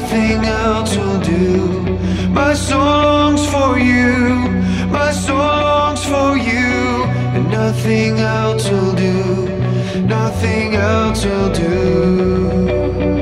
nothing else will do. My soul longs for you, my soul longs for you, and nothing else will do, nothing else will do.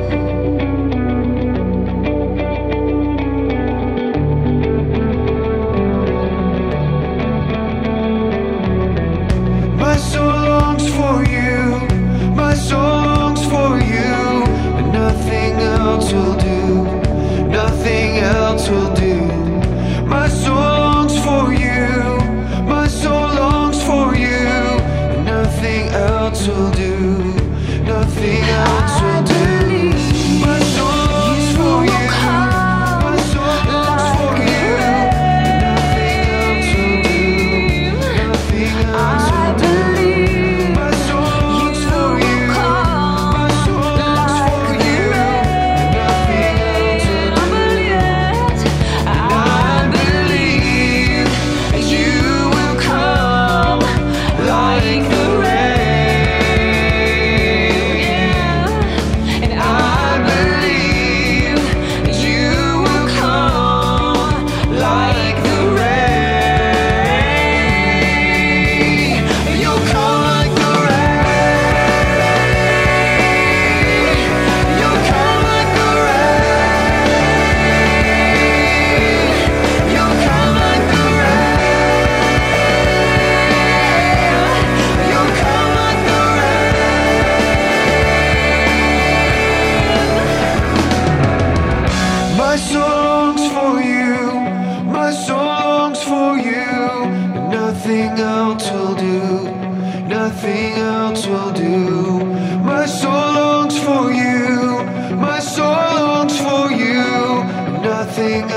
My soul longs for you, my soul longs for you, and nothing else will do, nothing else will do. My soul longs for you, my soul longs for you, and nothing else will do, nothing else will do. My soul longs for you, my soul longs for you, and nothing else will do, nothing else will do. My soul longs for you, my soul longs for you, and nothing else will do. I believe you will come like the rain, and I believe you will come like the rain. You'll come like the rain. You'll come like the rain. You'll come like the rain. You'll come like the rain. My soul longs for you, my soul longs for you, and nothing else will do, nothing else will do. My soul longs for you, my soul longs for you, and nothing